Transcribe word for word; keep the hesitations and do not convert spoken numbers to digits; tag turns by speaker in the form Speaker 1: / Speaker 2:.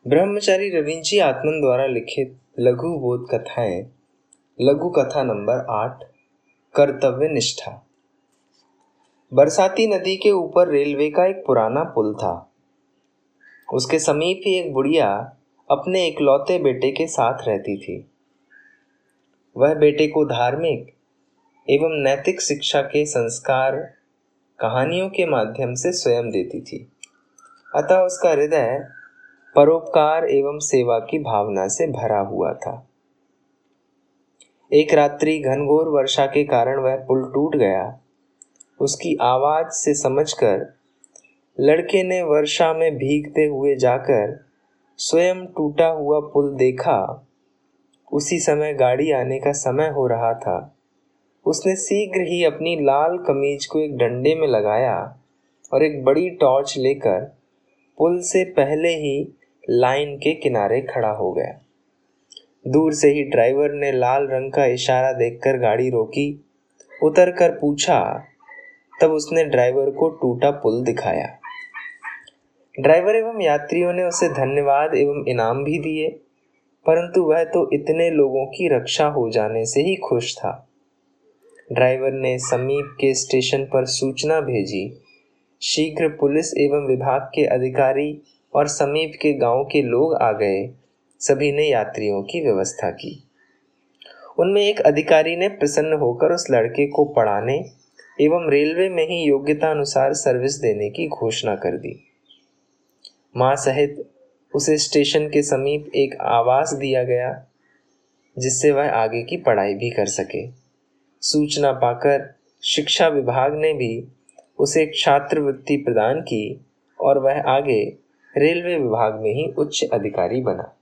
Speaker 1: ब्रह्मचारी रविंची आत्मन द्वारा लिखित लघु बोध कथाएं। लघु कथा नंबर आठ, कर्तव्य निष्ठा। बरसाती नदी के ऊपर रेलवे का एक पुराना पुल था। उसके समीप ही एक बुढ़िया अपने इकलौते बेटे के साथ रहती थी। वह बेटे को धार्मिक एवं नैतिक शिक्षा के संस्कार कहानियों के माध्यम से स्वयं देती थी। अतः उसका हृदय परोपकार एवं सेवा की भावना से भरा हुआ था। एक रात्रि घनघोर वर्षा के कारण वह पुल टूट गया। उसकी आवाज से समझकर लड़के ने वर्षा में भीगते हुए जाकर स्वयं टूटा हुआ पुल देखा। उसी समय गाड़ी आने का समय हो रहा था। उसने शीघ्र ही अपनी लाल कमीज को एक डंडे में लगाया और एक बड़ी टॉर्च लेकर पुल से पहले ही लाइन के किनारे खड़ा हो गया। दूर से ही ड्राइवर ने लाल रंग का इशारा देखकर गाड़ी रोकी। उतरकर पूछा, तब उसने ड्राइवर को टूटा पुल दिखाया। ड्राइवर एवं यात्रियों ने उसे धन्यवाद एवं इनाम भी दिए, परंतु वह तो इतने लोगों की रक्षा हो जाने से ही खुश था। ड्राइवर ने समीप के स्टेशन पर सूचना भेजी। शीघ्र पुलिस एवं विभाग के अधिकारी और समीप के गांव के लोग आ गए। सभी ने यात्रियों की व्यवस्था की। उनमें एक अधिकारी ने प्रसन्न होकर उस लड़के को पढ़ाने एवं रेलवे में ही योग्यता अनुसार सर्विस देने की घोषणा कर दी। मां सहित उसे स्टेशन के समीप एक आवास दिया गया, जिससे वह आगे की पढ़ाई भी कर सके। सूचना पाकर शिक्षा विभाग ने भी उसे एक छात्रवृत्ति प्रदान की और वह आगे रेलवे विभाग में ही उच्च अधिकारी बना।